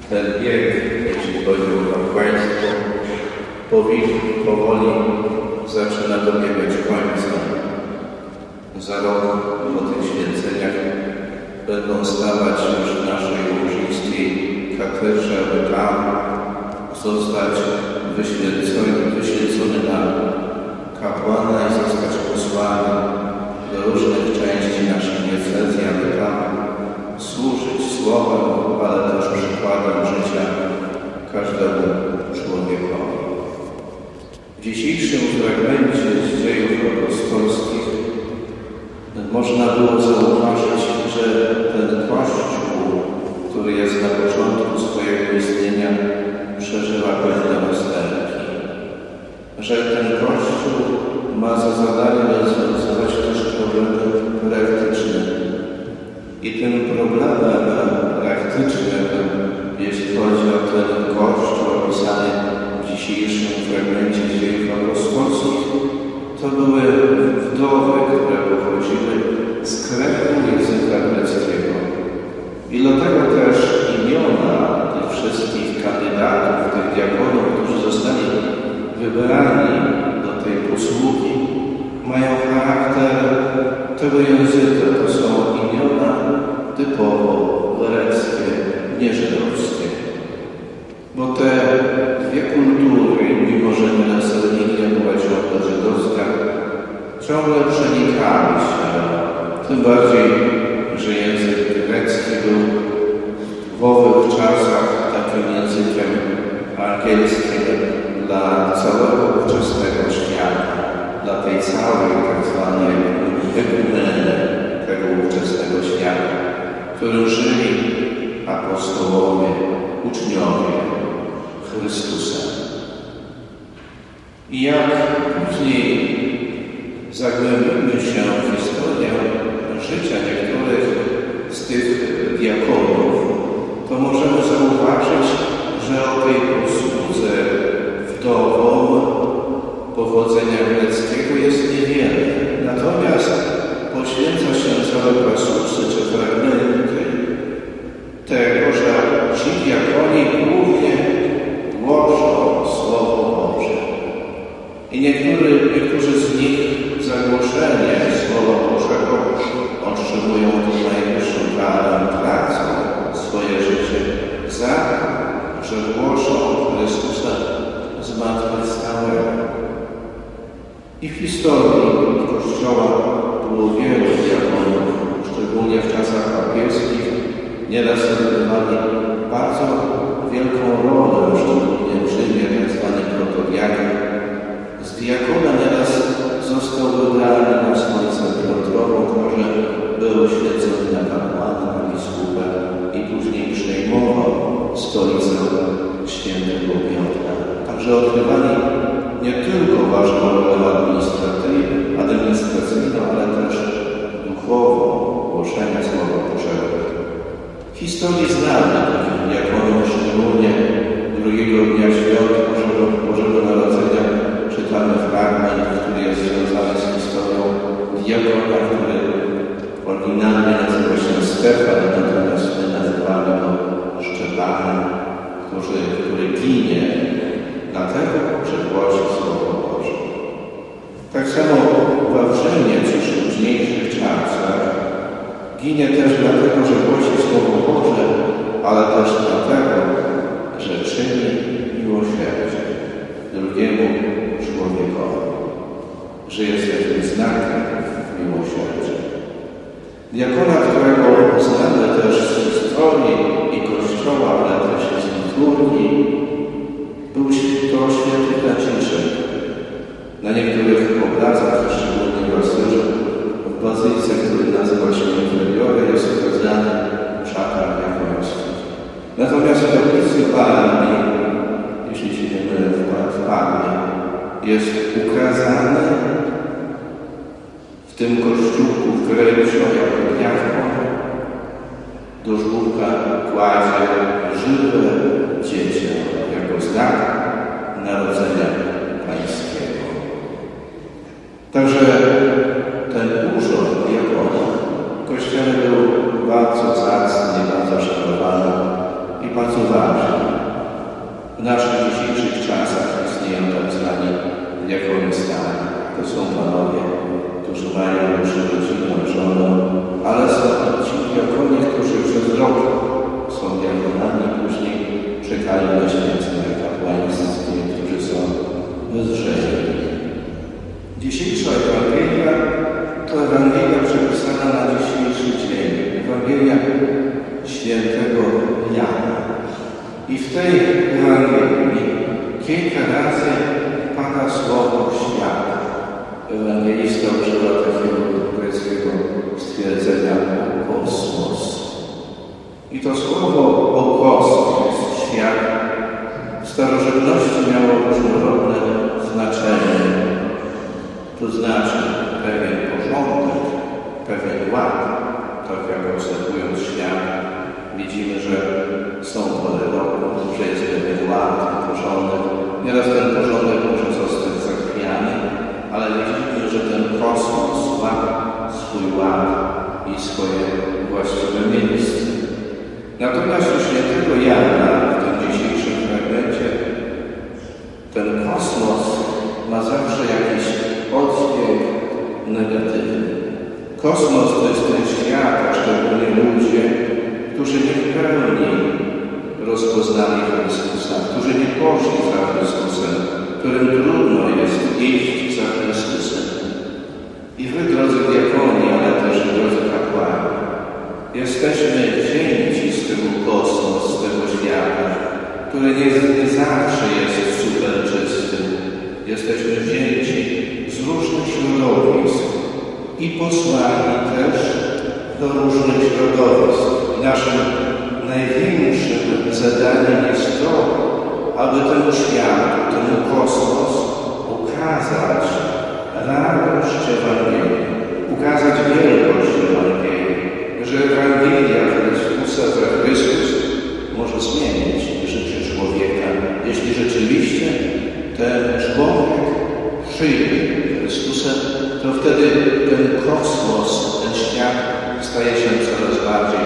Ten bieg, jeśli chodzi o kapłaństwo, powoli zaczyna dobiegać końca. Za rok po tych święceniach będą stawać już w naszej łużyńskiej katedrze, aby tam zostać wyświęcony na kapłana i zostać posłany do różnych części naszej diecezji, aby tam służyć słowem, ale też przykładem życia każdemu człowiekowi. W dzisiejszym fragmencie z Dziejów Apostolskich można było zauważyć, że ten Kościół, który jest na początku swojego istnienia, przeżywa pewne rozterki. Że ten Kościół ma za zadanie rozwiązywać też problemy praktyczne. I tym problemem praktycznym, jeśli chodzi o ten Kościół opisany w dzisiejszym fragmencie Dziejów Apostolskich, to były wdowy, które pochodziły z kręgu języka greckiego. I dlatego też imiona tych wszystkich kandydatów, tych diakonów, którzy zostali wybrani do tej posługi, mają charakter tego języka. To są imiona typowo greckie, nie żydowskie. Bo te dwie kultury, mimo że nieraz religia była ciągle żydowska, ciągle przenikały się. Tym bardziej, że język grecki był w owych czasach takim językiem angielskim dla całego ówczesnego świata, dla tej całej tak zwanej ekumeny tego ówczesnego świata, w którym żyli apostołowie, uczniowie Chrystusa. I jak później zagłębimy się w historię życia niektórych z tych diakonów, to możemy zauważyć, że o tej posłudze wdowom pochodzenia greckiego jest niewiele. Natomiast poświęca się całe pasusy czy fragmenty tego, że ci diakoni głównie głoszą Słowo Boże. I niektórzy z nich zagłoszenie Słowa Bożego otrzymują tu najwyższą karę pracą swoje życie za to, że głoszą Chrystusa zmartwychwstałego. I w historii Kościoła było wielu diakonów, szczególnie w czasach papieskich, nieraz odgrywali bardzo wielką rolę, szczególnie w Rzymie, tak zwany protodiakon. Z diakona nieraz został wybrany na stolicę Piotrową, może był święcony na kapłana, na biskupę i później przejmował stolicę świętego Piotra. Także odgrywali nie tylko ważną rolę administracyjną, ale też duchową, głoszenia Słowa Bożego. W historii znamy takich diakonów, szczególnie drugiego dnia świąt Bożego Narodzenia czytamy fragment, który jest związany z historią diakona, który oryginalnie nazywa się Stefan, natomiast my nazywamy go Szczepanem, który ginie dlatego, że głosi Słowo Boże. Tak samo Wawrzyniec już w późniejszych czasach ginie też dlatego, że głosi Słowo Boże, ale też dlatego, że czyni miłosierdzie drugiemu człowiekowi, że jest jakimś znakiem miłosierdzia. Diakona, którego znamy też z historii i Kościoła, ale też z liturgii, był to święty Franciszek. Na niektórych obrazach, szczególnie w Asyżu, w bazylice, który nazywa się Inferiore, jest ukazany szatan diakoński. Natomiast w kaplicy Palmi, jeśli się nie mylę, w Palmi, jest ukazany w tym kościółku w Grejpszu jako diakon do żłóbka kładzie żywe dziecię jako znak narodzenia pańskiego. Także ten urząd diakona w Kościele był bardzo zacny, bardzo szanowany i bardzo ważne. W naszych dzisiejszych czasach istnieją tak zwani diakoni stali. To są panowie, którzy mają już rodzinę, żonę, ale są ci diakoni, którzy przez rok są diakonami, później czekają na święcenia kapłańskie, którzy są bezżenni. Dzisiejsza Ewangelia to Ewangelia przepisana na dzisiejszy dzień. Ewangelia świętego Jana. I w tej Ewangelii kilka razy pada słowo świat. Ewangelista używa takiego greckiego stwierdzenia kosmos. I to słowo kosmos, świat, w starożytności miało różnorodne znaczenie. To znaczy pewien porządek, pewien ład. Tak jak obserwując świat, widzimy, że są pory roku, że jest pewien ład, porządek. Nieraz ten porządek może zostać zachwiany, ale widzimy, że ten kosmos ma swój ład i swoje właściwe miejsce. Natomiast u świętego Jana w tym dzisiejszym fragmencie ten kosmos ma zawsze jakiś oddźwięk negatywny. Kosmos to jest ten świat, a szczególnie ludzie, którzy nie w pełni rozpoznali Chrystusa, którzy nie poszli za Chrystusem, którym trudno jest iść za Chrystusem. I wy, drodzy diakoni, ale też drodzy kapłani, jesteśmy wzięci z tego kosmos, z tego świata, który nie zawsze jest super czysty. Jesteśmy wzięci z różnych środowisk i posłani też do różnych środowisk. Naszym największym zadaniem jest to, aby temu światu, temu kosmos ukazać radość Ewangelii, ukazać wielkość Ewangelii, że Ewangelia Chrystusa za Chrystus może zmienić życie człowieka. Jeśli rzeczywiście ten człowiek przyjmie Chrystusa, to wtedy ten kosmos, ten świat staje się coraz bardziej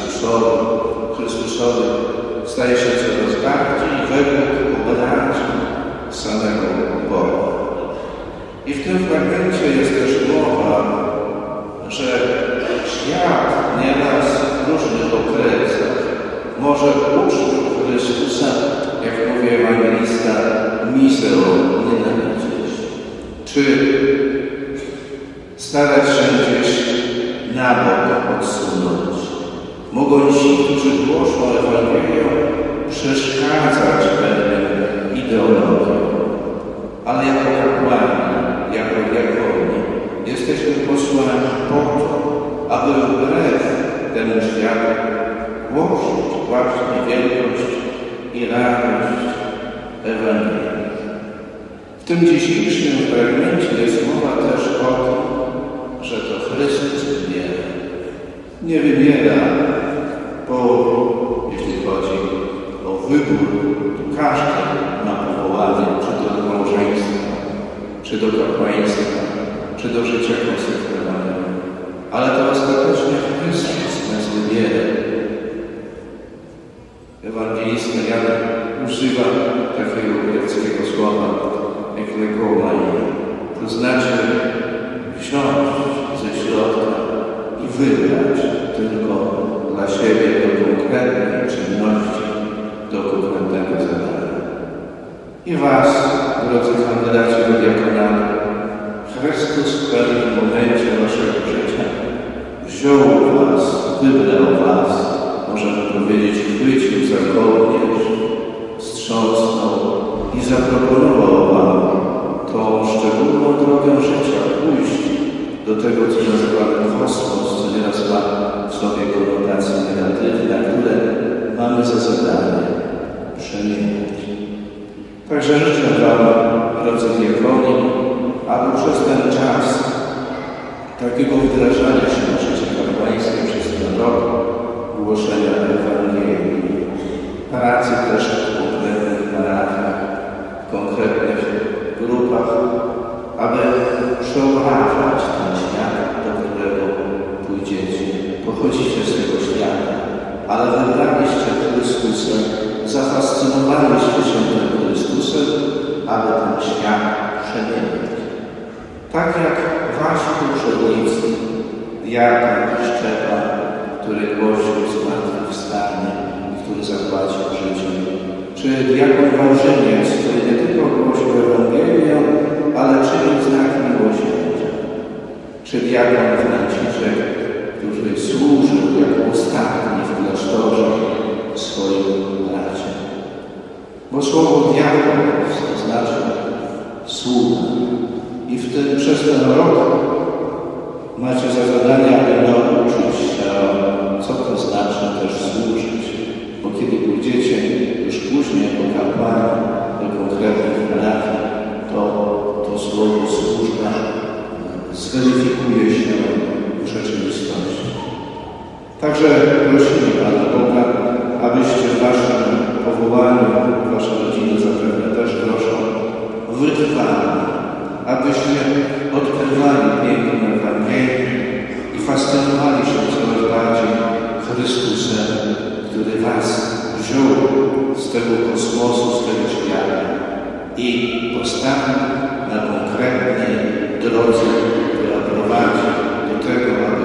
Chrystusowy, staje się coraz bardziej według obrazu samego Boga. I w tym fragmencie jest też mowa, że świat nieraz w różnych okresach może uczniów Chrystusa, jak mówi ewangelista, misero nienawidzieć. Czy starać się gdzieś na bok odsunąć. Mogą ci, którzy głoszą Ewangelię, przeszkadzać pewnym ideologiom. Ale jako kapłani, jako diakoni, jesteśmy posłani po to, aby wbrew temu światu głosić właśnie wielkość i radość Ewangelii. W tym dzisiejszym fragmencie jest mowa też o tym, że to Chrystus wybiera. Nie wybiera, bo jeśli chodzi o wybór, to każdy ma powołanie, czy to do małżeństwa, czy do kapłaństwa, czy do życia konsekrowanego. Ale to ostatecznie Chrystus nas wybiera. Ewangelista Jan używa takiego greckiego słowa, jak legomai, to znaczy wziąć ze środka i wybrać tylko dla siebie do konkretnej czynności, do konkretnego zadania. I was, drodzy kandydaci do diakonatu, Chrystus w pewnym momencie waszego życia wziął was, wybrał was, możemy powiedzieć, chwycił za kołnierz, wstrząsnął i zaproponował wam tą szczególną drogę życia, pójść do tego, co nazywamy kosmos, co nieraz ma w sobie konotacje negatywne, które mamy za zadanie przemieniać. Także życzę wam, drodzy diakoni, aby przez ten czas takiego wdrażania się w życie kapłańskie przez ten rok, głoszenia Ewangelii, pracy też w konkretnych parafiach, w konkretnych grupach, aby przeobrażać ten świat, do którego pójdziecie. Pochodzicie z tego świata, ale wybraliście Chrystusa zafascynowaliście się tym Chrystusem, aby ten świat przemienić. Tak jak wasi poprzednicy, Jakub, Szczepan, który głosił zmartwychwstanie i który zapłacił życiem, czy diakon Wawrzyniec, który nie tylko głosił Ewangelię, ale czynił znaki miłosierdzia, czy diakon Franciszek, który służył jako ostatni w klasztorze swoim braciom. Bo słowo diakon znaczy sługa. I przez ten rok macie za zadanie, aby nauczyć się, co to znaczy też służyć. Bo kiedy pójdziecie już później jako kapłani do konkretnych parafii, to słowo służba zweryfikuje się w rzeczywistości. Także prosimy Pana Boga, abyście w waszym powołaniu, wasze rodziny zapewne też proszą, wytrwali, abyście odkrywali piękno Ewangelii i fascynowali się coraz bardziej Chrystusem, który was wziął z tego kosmosu, z tego świata i postawił na konkretnej drodze, która prowadzi do tego, aby